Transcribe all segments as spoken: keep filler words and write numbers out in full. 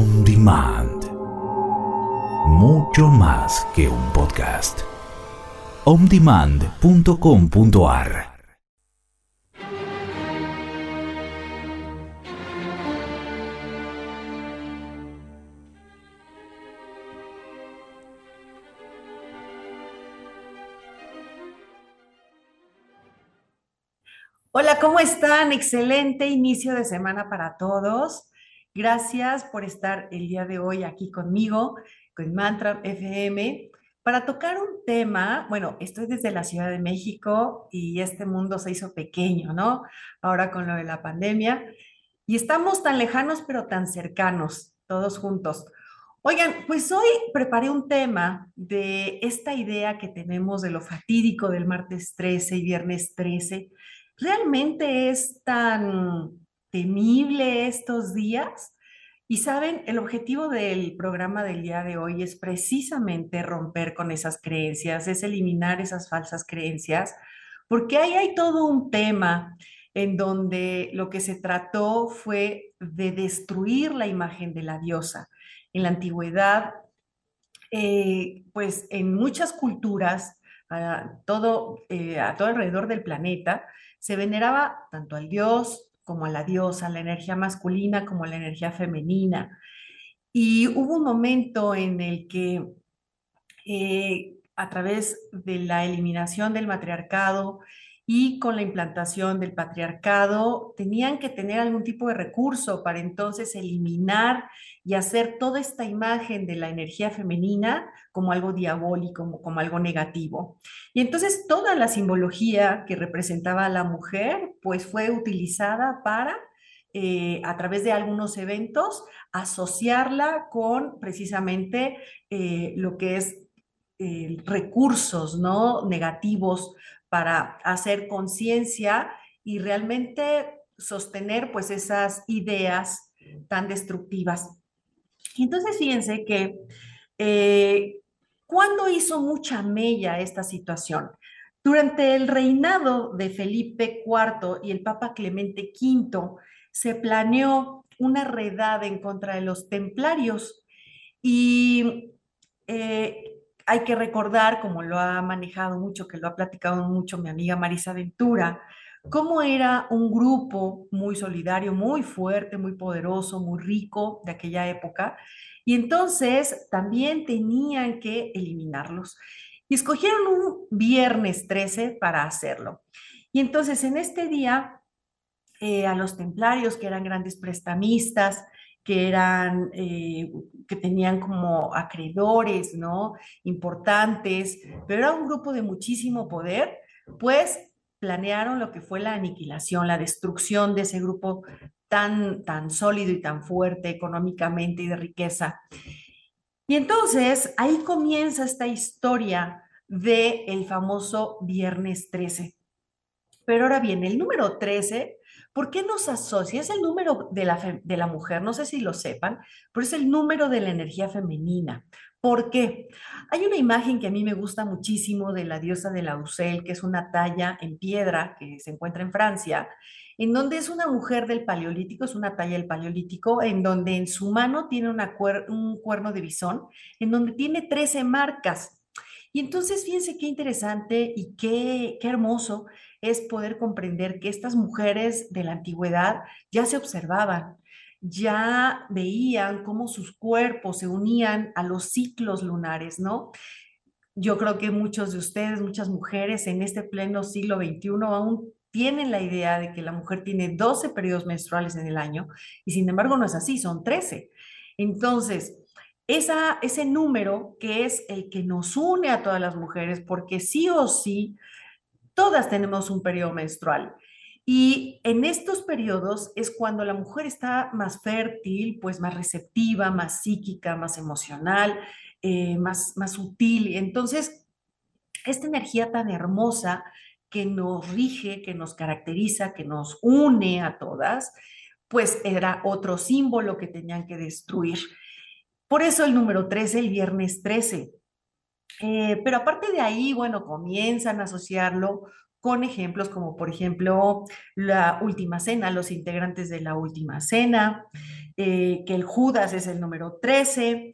On Demand. Mucho más que un podcast. on demand punto com punto a r. Hola, ¿cómo están? Excelente inicio de semana para todos. Gracias por estar el día de hoy aquí conmigo, con Mantra F M, para tocar un tema. Bueno, estoy desde la Ciudad de México y este mundo se hizo pequeño, ¿no? Ahora con lo de la pandemia. Y estamos tan lejanos, pero tan cercanos, todos juntos. Oigan, pues hoy preparé un tema de esta idea que tenemos de lo fatídico del martes trece y viernes trece. ¿Realmente es tan temible estos días? Y saben, el objetivo del programa del día de hoy es precisamente romper con esas creencias, es eliminar esas falsas creencias, porque ahí hay todo un tema en donde lo que se trató fue de destruir la imagen de la diosa. En la antigüedad, eh, pues en muchas culturas, a todo, eh, a todo alrededor del planeta, se veneraba tanto al dios como a la diosa, la energía masculina como la energía femenina. Y hubo un momento en el que eh, a través de la eliminación del matriarcado y con la implantación del patriarcado, tenían que tener algún tipo de recurso para entonces eliminar y hacer toda esta imagen de la energía femenina como algo diabólico, como, como algo negativo. Y entonces toda la simbología que representaba a la mujer, pues fue utilizada para eh, a través de algunos eventos, asociarla con precisamente eh, lo que es eh, recursos, ¿no? Negativos para hacer conciencia y realmente sostener pues esas ideas tan destructivas. Y entonces fíjense que eh, ¿cuándo hizo mucha mella esta situación? Durante el reinado de Felipe cuarto y el Papa Clemente quinto se planeó una redada en contra de los templarios y eh, hay que recordar, como lo ha manejado mucho, que lo ha platicado mucho mi amiga Marisa Ventura, cómo era un grupo muy solidario, muy fuerte, muy poderoso, muy rico de aquella época. Y entonces también tenían que eliminarlos. Y escogieron un viernes trece para hacerlo. Y entonces en este día eh, a los templarios, que eran grandes prestamistas, que eran, eh, que tenían como acreedores, ¿no? Importantes, pero era un grupo de muchísimo poder, pues planearon lo que fue la aniquilación, la destrucción de ese grupo tan, tan sólido y tan fuerte económicamente y de riqueza. Y entonces ahí comienza esta historia de el famoso Viernes trece. Pero ahora bien, el número trece, ¿por qué nos asocia? Es el número de la, fe- de la mujer, no sé si lo sepan, pero es el número de la energía femenina. ¿Por qué? Hay una imagen que a mí me gusta muchísimo de la diosa de la Ucel, que es una talla en piedra que se encuentra en Francia, en donde es una mujer del Paleolítico, es una talla del Paleolítico, en donde en su mano tiene una cuer- un cuerno de bisón, en donde tiene trece marcas. Y entonces fíjense qué interesante y qué, qué hermoso es poder comprender que estas mujeres de la antigüedad ya se observaban, ya veían cómo sus cuerpos se unían a los ciclos lunares, ¿no? Yo creo que muchos de ustedes, muchas mujeres en este pleno siglo veintiuno aún tienen la idea de que la mujer tiene doce periodos menstruales en el año y sin embargo no es así, son trece. Entonces, esa, ese número que es el que nos une a todas las mujeres, porque sí o sí todas tenemos un periodo menstrual. Y en estos periodos es cuando la mujer está más fértil, pues más receptiva, más psíquica, más emocional, eh, más, más sutil. Entonces, esta energía tan hermosa que nos rige, que nos caracteriza, que nos une a todas, pues era otro símbolo que tenían que destruir. Por eso el número trece, el viernes trece. Eh, pero aparte de ahí, bueno, comienzan a asociarlo con ejemplos como, por ejemplo, la última cena, los integrantes de la última cena, eh, que el Judas es el número trece,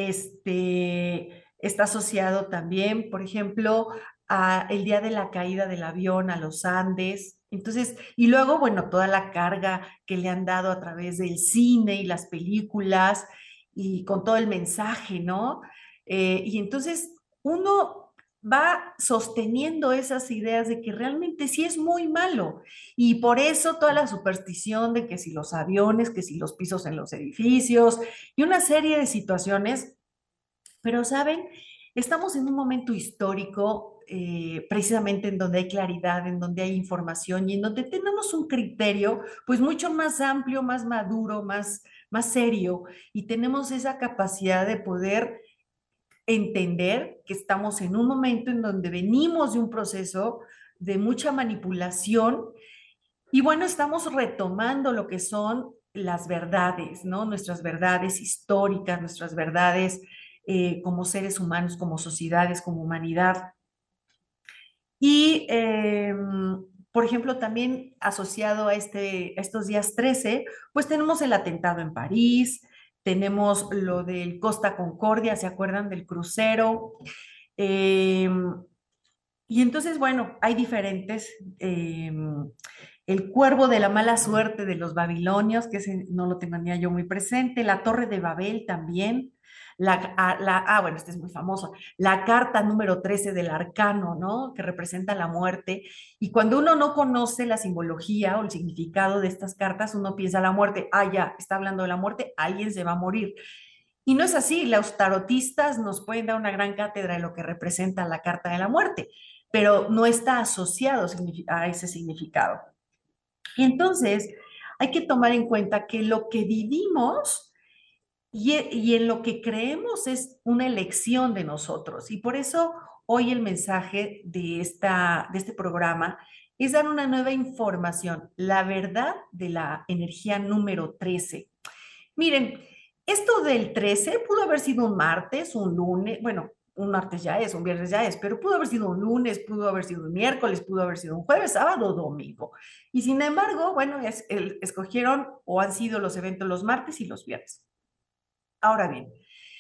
este, está asociado también, por ejemplo, a el día de la caída del avión a los Andes. Entonces, y luego, bueno, toda la carga que le han dado a través del cine y las películas y con todo el mensaje, ¿no? Eh, y entonces uno va sosteniendo esas ideas de que realmente sí es muy malo. Y por eso toda la superstición de que si los aviones, que si los pisos en los edificios y una serie de situaciones, pero saben, estamos en un momento histórico eh, precisamente en donde hay claridad, en donde hay información y en donde tenemos un criterio pues mucho más amplio, más maduro, más, más serio y tenemos esa capacidad de poder entender que estamos en un momento en donde venimos de un proceso de mucha manipulación y bueno, estamos retomando lo que son las verdades, ¿no? Nuestras verdades históricas, nuestras verdades eh, como seres humanos, como sociedades, como humanidad. Y, eh, por ejemplo, también asociado a, este, a estos días trece, pues tenemos el atentado en París, tenemos lo del Costa Concordia, ¿se acuerdan del crucero? Eh, y entonces, bueno, hay diferentes. Eh, el cuervo de la mala suerte de los babilonios, que ese no lo tenía yo muy presente, la Torre de Babel también, la, ah, la, ah, bueno, este es muy famoso, la carta número trece del arcano, ¿no? Que representa la muerte. Y cuando uno no conoce la simbología o el significado de estas cartas, uno piensa la muerte, ah, ya, está hablando de la muerte, alguien se va a morir. Y no es así, los tarotistas nos pueden dar una gran cátedra de lo que representa la carta de la muerte, pero no está asociado a ese significado. Y entonces hay que tomar en cuenta que lo que vivimos y, y en lo que creemos es una elección de nosotros. Y por eso hoy el mensaje de, esta, de este programa es dar una nueva información, la verdad de la energía número trece. Miren, esto del trece pudo haber sido un martes, un lunes, bueno, un martes ya es, un viernes ya es, pero pudo haber sido un lunes, pudo haber sido un miércoles, pudo haber sido un jueves, sábado o domingo. Y sin embargo, bueno, es, el, escogieron o han sido los eventos los martes y los viernes. Ahora bien,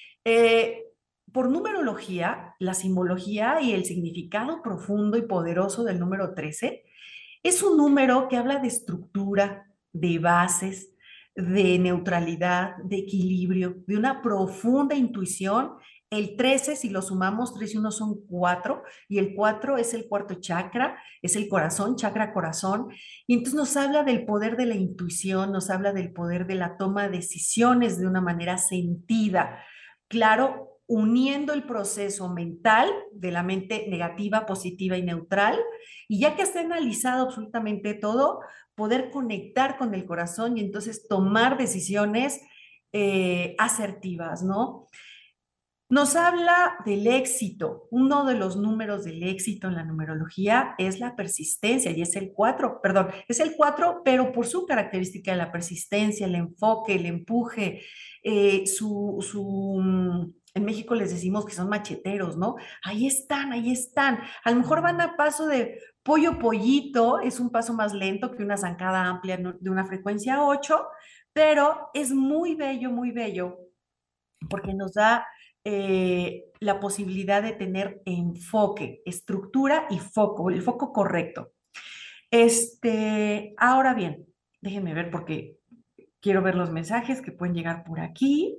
eh, por numerología, la simbología y el significado profundo y poderoso del número trece es un número que habla de estructura, de bases, de neutralidad, de equilibrio, de una profunda intuición. El trece, si lo sumamos, tres y uno son cuatro, y el cuatro es el cuarto chakra, es el corazón, chakra corazón, y entonces nos habla del poder de la intuición, nos habla del poder de la toma de decisiones de una manera sentida. Claro, uniendo el proceso mental de la mente negativa, positiva y neutral, y ya que está analizado absolutamente todo, poder conectar con el corazón y entonces tomar decisiones eh, asertivas, ¿no? Nos habla del éxito. Uno de los números del éxito en la numerología es la persistencia y es el cuatro, perdón, es el cuatro, pero por su característica de la persistencia, el enfoque, el empuje, eh, su, su, mm, en México les decimos que son macheteros, ¿no? Ahí están, ahí están. A lo mejor van a paso de pollo pollito, es un paso más lento que una zancada amplia de una frecuencia ocho, pero es muy bello, muy bello, porque nos da eh, la posibilidad de tener enfoque, estructura y foco, el foco correcto. Este, ahora bien, déjenme ver porque quiero ver los mensajes que pueden llegar por aquí.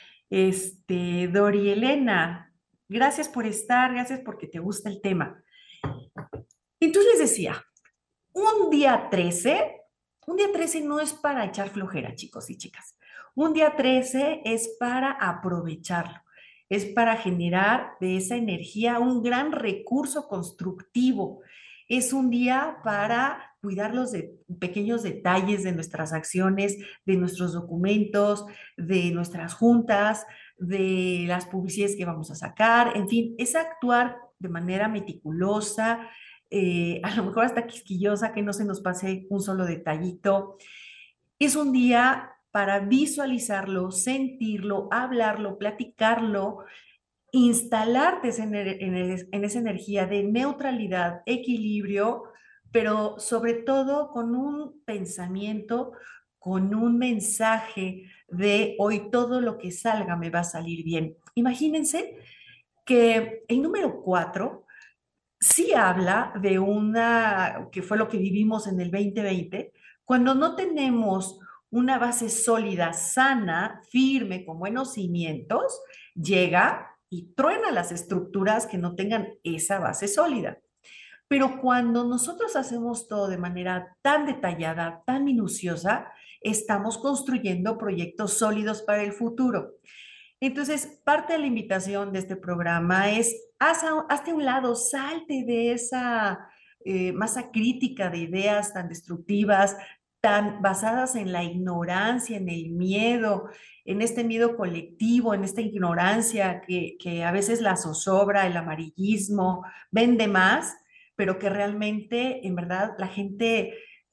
Este, Dori Elena, gracias por estar, gracias porque te gusta el tema. Entonces les decía, un día trece, un día trece no es para echar flojera, chicos y chicas. Un día trece es para aprovecharlo, es para generar de esa energía un gran recurso constructivo. Es un día para cuidar los de, pequeños detalles de nuestras acciones, de nuestros documentos, de nuestras juntas, de las publicidades que vamos a sacar, en fin, es actuar de manera meticulosa, eh, a lo mejor hasta quisquillosa, que no se nos pase un solo detallito. Es un día para visualizarlo, sentirlo, hablarlo, platicarlo, instalarte en, en, en esa energía de neutralidad, equilibrio pero sobre todo con un pensamiento, con un mensaje de hoy todo lo que salga me va a salir bien. Imagínense que el número cuatro sí habla de una, que fue lo que vivimos en el dos mil veinte, cuando no tenemos una base sólida, sana, firme, con buenos cimientos, llega y truena las estructuras que no tengan esa base sólida. Pero cuando nosotros hacemos todo de manera tan detallada, tan minuciosa, estamos construyendo proyectos sólidos para el futuro. Entonces, parte de la invitación de este programa es, haz a- hazte a un lado, salte de esa eh, masa crítica de ideas tan destructivas, tan basadas en la ignorancia, en el miedo, en este miedo colectivo, en esta ignorancia que, que a veces la zozobra, el amarillismo, vende más, pero que realmente, en verdad, la gente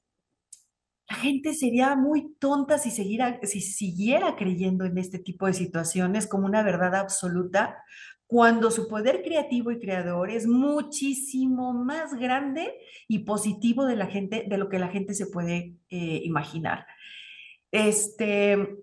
la gente sería muy tonta si, siguiera, si siguiera creyendo en este tipo de situaciones como una verdad absoluta, cuando su poder creativo y creador es muchísimo más grande y positivo de la gente, de lo que la gente se puede eh, imaginar. Este,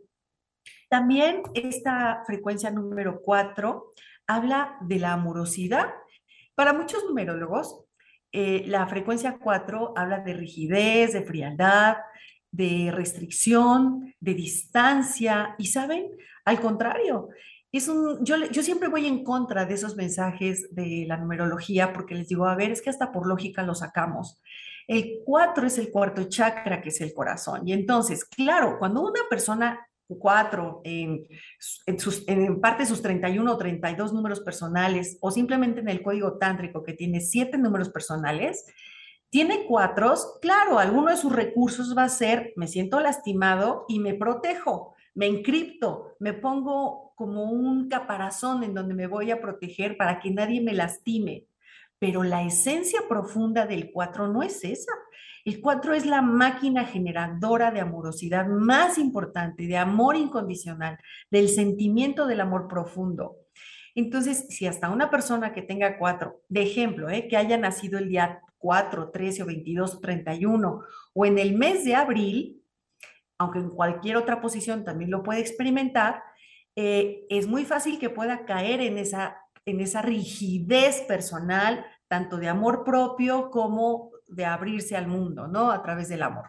también esta frecuencia número cuatro habla de la amorosidad. Para muchos numerólogos, eh, la frecuencia cuatro habla de rigidez, de frialdad, de restricción, de distancia, y saben, al contrario, es un, yo, le- yo siempre voy en contra de esos mensajes de la numerología porque les digo, a ver, es que hasta por lógica lo sacamos. El cuatro es el cuarto chakra, que es el corazón. Y entonces, claro, cuando una persona cuatro en, en, sus, en parte de sus treinta y uno o treinta y dos números personales, o simplemente en el código tántrico que tiene siete números personales, tiene cuatros, claro, alguno de sus recursos va a ser, me siento lastimado y me protejo, me encripto, me pongo como un caparazón en donde me voy a proteger para que nadie me lastime. Pero la esencia profunda del cuatro no es esa. El cuatro es la máquina generadora de amorosidad más importante, de amor incondicional, del sentimiento del amor profundo. Entonces, si hasta una persona que tenga cuatro, de ejemplo, ¿eh? que haya nacido el día cuatro, trece o veintidós o treinta y uno, o en el mes de abril, aunque en cualquier otra posición también lo puede experimentar, eh, es muy fácil que pueda caer en esa, en esa rigidez personal, tanto de amor propio como de abrirse al mundo, ¿no? A través del amor.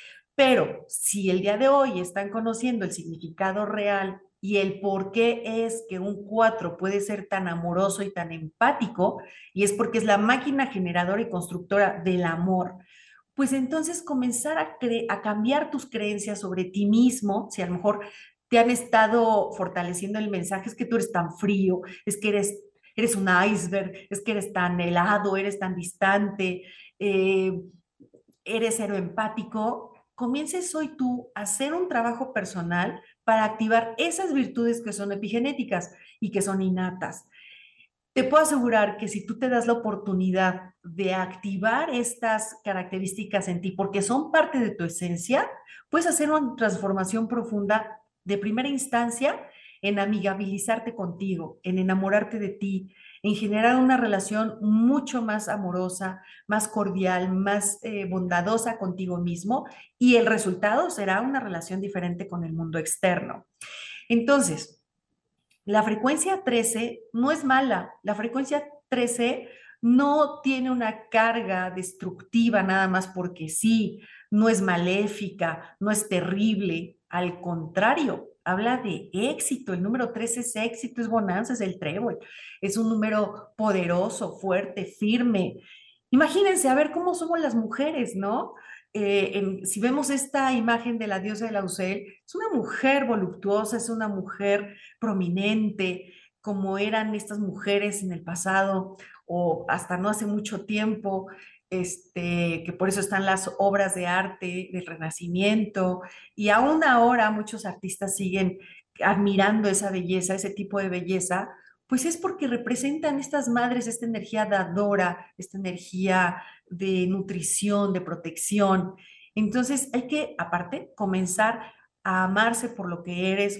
Pero si el día de hoy están conociendo el significado real y el por qué es que un cuatro puede ser tan amoroso y tan empático, y es porque es la máquina generadora y constructora del amor, pues entonces comenzar a, a cambiar tus creencias sobre ti mismo, si a lo mejor te han estado fortaleciendo el mensaje, es que tú eres tan frío, es que eres, eres un iceberg, es que eres tan helado, eres tan distante, eh, eres cero empático, comiences hoy tú a hacer un trabajo personal para activar esas virtudes que son epigenéticas y que son innatas. Te puedo asegurar que si tú te das la oportunidad de activar estas características en ti, porque son parte de tu esencia, puedes hacer una transformación profunda de primera instancia en amigabilizarte contigo, en enamorarte de ti, en generar una relación mucho más amorosa, más cordial, más eh, bondadosa contigo mismo, y el resultado será una relación diferente con el mundo externo. Entonces, la frecuencia trece no es mala, la frecuencia trece no tiene una carga destructiva nada más porque sí, no es maléfica, no es terrible, al contrario, habla de éxito, el número trece es éxito, es bonanza, es el trébol, es un número poderoso, fuerte, firme. Imagínense a ver cómo somos las mujeres, ¿no? Eh, en- si vemos esta imagen de la diosa de Lausel, es una mujer voluptuosa, es una mujer prominente, como eran estas mujeres en el pasado o hasta no hace mucho tiempo, este, que por eso están las obras de arte del Renacimiento, y aún ahora muchos artistas siguen admirando esa belleza, ese tipo de belleza, pues es porque representan estas madres esta energía dadora, esta energía de nutrición, de protección. Entonces hay que, aparte, comenzar a amarse por lo que eres,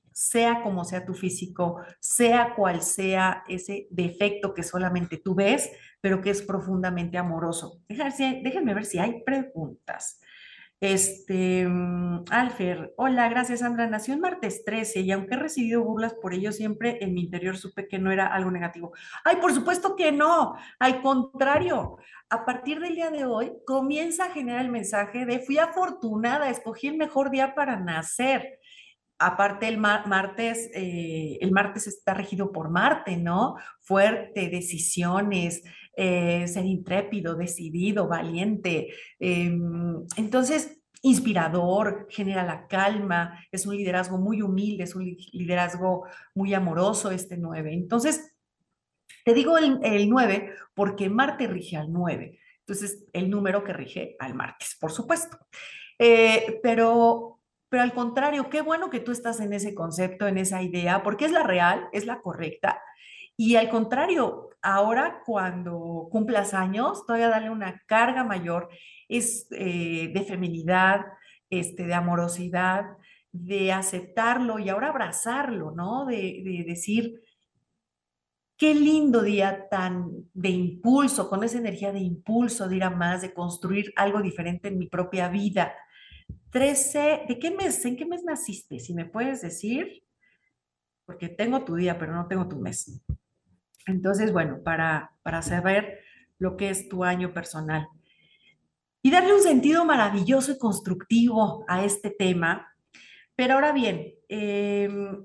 sea como sea tu físico, sea cual sea ese defecto que solamente tú ves, pero que es profundamente amoroso. Déjenme, si déjenme ver si hay preguntas. Este, mm, Alfer, hola, gracias Sandra. Nació en martes trece y aunque he recibido burlas por ello, siempre en mi interior supe que no era algo negativo. Ay, por supuesto que no, al contrario. A partir del día de hoy comienza a generar el mensaje de fui afortunada, escogí el mejor día para nacer. Aparte el mar martes, eh, el martes está regido por Marte, ¿no? Fuerte, decisiones, eh, ser intrépido, decidido, valiente. Eh, entonces, inspirador, genera la calma, es un liderazgo muy humilde, es un liderazgo muy amoroso este nueve. Entonces, te digo el, el nueve porque Marte rige al nueve. Entonces, el número que rige al martes, por supuesto. Eh, pero, pero al contrario, qué bueno que tú estás en ese concepto, en esa idea, porque es la real, es la correcta. Y al contrario, ahora cuando cumplas años, todavía darle una carga mayor es eh, de feminidad, este, de amorosidad, de aceptarlo y ahora abrazarlo, ¿no? De, de decir, qué lindo día tan de impulso, con esa energía de impulso, de ir a más, de construir algo diferente en mi propia vida. Trece, ¿de qué mes? ¿En qué mes naciste? Si me puedes decir, porque tengo tu día, pero no tengo tu mes. Entonces, bueno, para, para saber lo que es tu año personal y darle un sentido maravilloso y constructivo a este tema. Pero ahora bien, eh,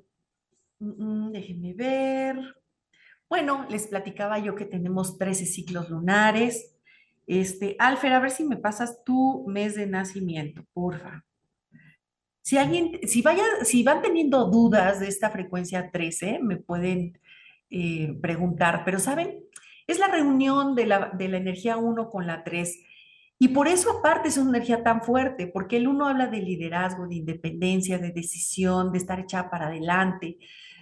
mm, déjenme ver. Bueno, les platicaba yo que tenemos trece ciclos lunares. Este, Alfer, a ver si me pasas tu mes de nacimiento, porfa. Si alguien, si vaya, si van teniendo dudas de esta frecuencia trece, me pueden eh, preguntar, pero ¿saben? Es la reunión de la, de la energía uno con la tres. Y por eso aparte es una energía tan fuerte, porque el uno habla de liderazgo, de independencia, de decisión, de estar echada para adelante,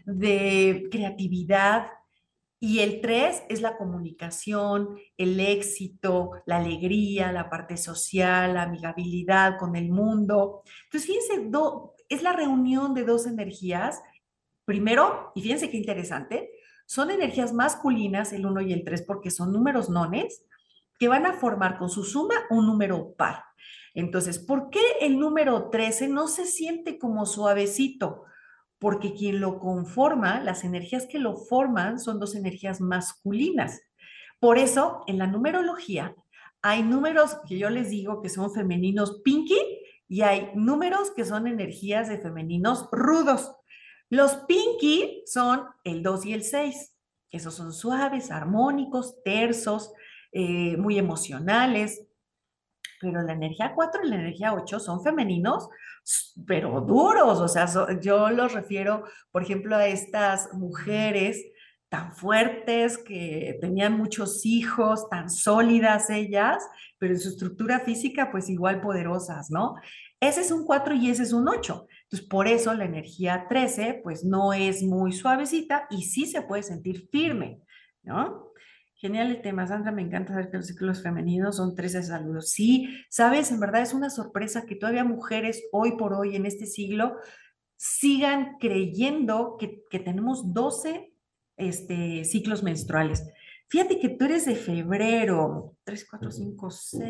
de creatividad. Y el tres es la comunicación, el éxito, la alegría, la parte social, la amigabilidad con el mundo. Entonces, fíjense, do, es la reunión de dos energías. Primero, y fíjense qué interesante, son energías masculinas, el uno y el tres, porque son números nones que van a formar con su suma un número par. Entonces, ¿por qué el número trece no se siente como suavecito? Porque quien lo conforma, las energías que lo forman son dos energías masculinas. Por eso, en la numerología, hay números que yo les digo que son femeninos pinky y hay números que son energías de femeninos rudos. Los pinky son el dos y el seis. Esos son suaves, armónicos, tersos, eh, muy emocionales, pero la energía cuatro y la energía ocho son femeninos, pero duros, o sea, so, yo los refiero, por ejemplo, a estas mujeres tan fuertes que tenían muchos hijos, tan sólidas ellas, pero en su estructura física pues igual poderosas, ¿no? Ese es un cuatro y ese es un ocho. Entonces, por eso la energía trece pues no es muy suavecita y sí se puede sentir firme, ¿no? Genial el tema, Sandra, me encanta saber que los ciclos femeninos son trece saludos. Sí, sabes, en verdad es una sorpresa que todavía mujeres hoy por hoy en este siglo sigan creyendo que, que tenemos doce este, ciclos menstruales. Fíjate que tú eres de febrero, tres, cuatro, cinco,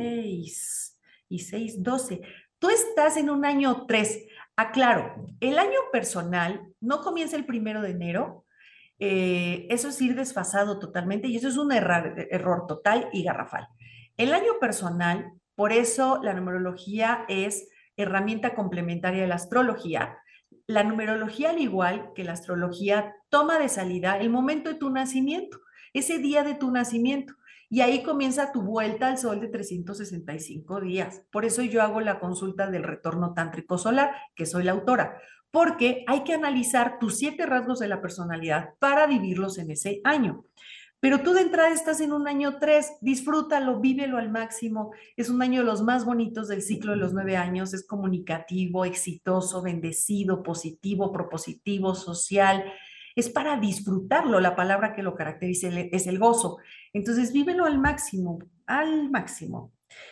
seis y seis, doce. Tú estás en un año tres. Aclaro, el año personal no comienza el primero de enero, eh, eso es ir desfasado totalmente y eso es un error, error total y garrafal. El año personal, por eso la numerología es herramienta complementaria de la astrología. La numerología, al igual que la astrología, toma de salida el momento de tu nacimiento, ese día de tu nacimiento. Y ahí comienza tu vuelta al sol de trescientos sesenta y cinco días. Por eso yo hago la consulta del retorno tántrico solar, que soy la autora, porque hay que analizar tus siete rasgos de la personalidad para vivirlos en ese año. Pero tú de entrada estás en un año tres, disfrútalo, vívelo al máximo. Es un año de los más bonitos del ciclo de los nueve años. Es comunicativo, exitoso, bendecido, positivo, propositivo, social. Es para disfrutarlo. La palabra que lo caracteriza es el gozo. Entonces, vívelo al máximo, al máximo.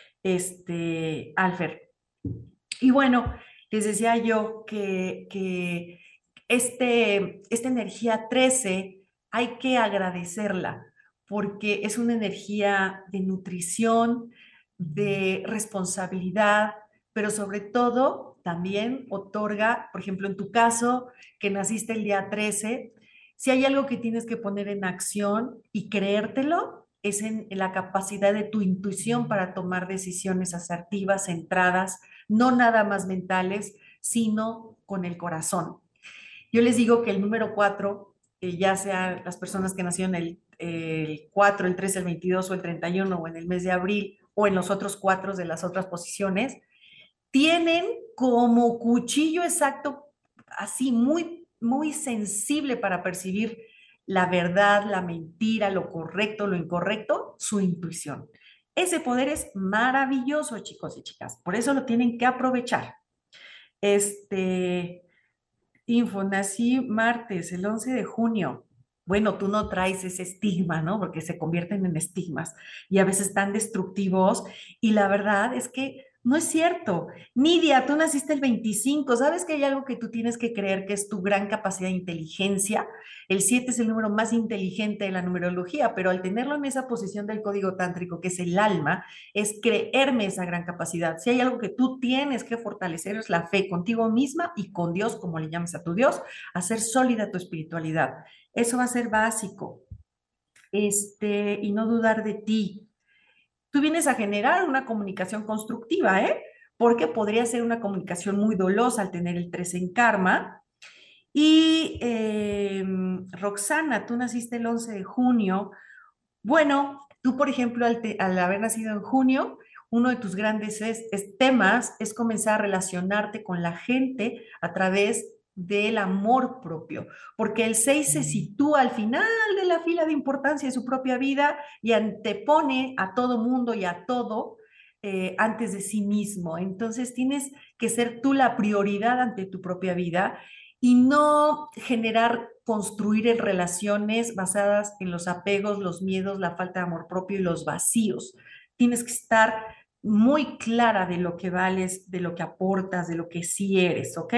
Este, Alfer. Y bueno, les decía yo que, que este, esta energía trece hay que agradecerla porque es una energía de nutrición, de responsabilidad, pero sobre todo también otorga, por ejemplo, en tu caso, que naciste el día trece, si hay algo que tienes que poner en acción y creértelo, es en, en la capacidad de tu intuición para tomar decisiones asertivas, centradas, no nada más mentales, sino con el corazón. Yo les digo que el número cuatro, eh, ya sea las personas que nacieron el, el cuatro, el tres, el veintidós o el treinta y uno o en el mes de abril o en los otros cuatro de las otras posiciones, tienen como cuchillo exacto, así muy, muy sensible para percibir la verdad, la mentira, lo correcto, lo incorrecto, su intuición. Ese poder es maravilloso, chicos y chicas, por eso lo tienen que aprovechar. Este, info, nací martes, el once de junio. Bueno, tú no traes ese estigma, ¿no? Porque se convierten en estigmas y a veces tan destructivos. Y la verdad es que no es cierto. Nidia, tú naciste el veinticinco. ¿Sabes que hay algo que tú tienes que creer que es tu gran capacidad de inteligencia? El siete es el número más inteligente de la numerología, pero al tenerlo en esa posición del código tántrico, que es el alma, es creerme esa gran capacidad. Si hay algo que tú tienes que fortalecer es la fe contigo misma y con Dios, como le llames a tu Dios, hacer sólida tu espiritualidad. Eso va a ser básico. Este, y no dudar de ti. Tú vienes a generar una comunicación constructiva, ¿eh? Porque podría ser una comunicación muy dolosa al tener el tres en karma. Y eh, Roxana, tú naciste el once de junio. Bueno, tú, por ejemplo, al, te, al haber nacido en junio, uno de tus grandes es, es, temas es comenzar a relacionarte con la gente a través del amor propio, porque el seis se sitúa al final de la fila de importancia de su propia vida y antepone a todo mundo y a todo eh, antes de sí mismo. Entonces tienes que ser tú la prioridad ante tu propia vida y no generar, construir en relaciones basadas en los apegos, los miedos, la falta de amor propio y los vacíos. Tienes que estar muy clara de lo que vales, de lo que aportas, de lo que sí eres, ¿ok?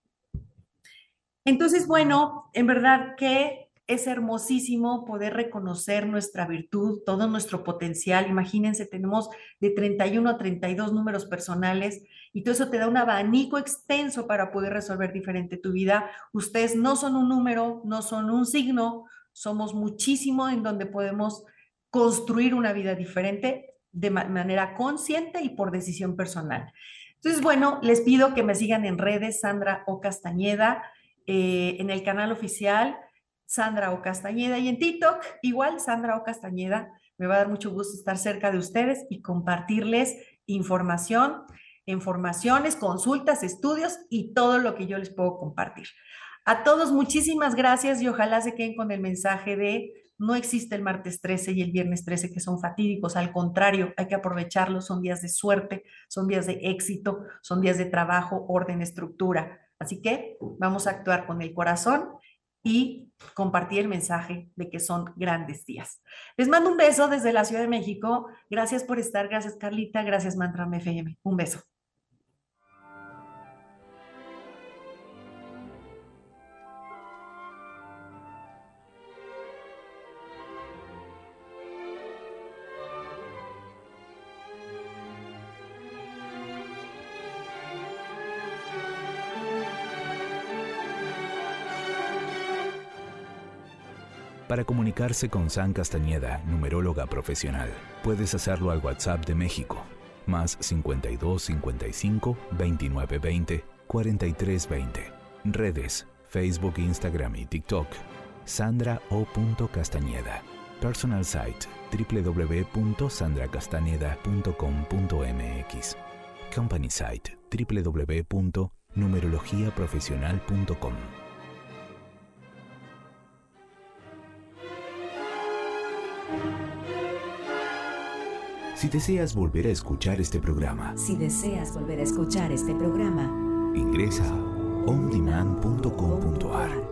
Entonces, bueno, en verdad que es hermosísimo poder reconocer nuestra virtud, todo nuestro potencial. Imagínense, tenemos de treinta y uno a treinta y dos números personales y todo eso te da un abanico extenso para poder resolver diferente tu vida. Ustedes no son un número, no son un signo, somos muchísimo en donde podemos construir una vida diferente de manera consciente y por decisión personal. Entonces, bueno, les pido que me sigan en redes, Sandra O. Castañeda, eh, en el canal oficial, Sandra O. Castañeda, y en TikTok, igual, Sandra O. Castañeda. Me va a dar mucho gusto estar cerca de ustedes y compartirles información, informaciones, consultas, estudios y todo lo que yo les puedo compartir. A todos, muchísimas gracias y ojalá se queden con el mensaje de no existe el martes trece y el viernes trece que son fatídicos, al contrario, hay que aprovecharlos, son días de suerte, son días de éxito, son días de trabajo, orden, estructura. Así que vamos a actuar con el corazón y compartir el mensaje de que son grandes días. Les mando un beso desde la Ciudad de México. Gracias por estar, gracias Carlita, gracias Mantram F M. Un beso. Para comunicarse con San Castañeda, numeróloga profesional, puedes hacerlo al WhatsApp de México, más cincuenta y dos cincuenta y cinco veintinueve veinte cuarenta y tres veinte. Redes, Facebook, Instagram y TikTok, Sandra O. Castañeda. Personal site, doble u doble u doble u punto sandra castañeda punto com punto m x. Company site, doble u doble u doble u punto numerología profesional punto com. Si deseas volver a escuchar este programa, Si deseas volver a escuchar este programa, ingresa a on demand punto com punto a r.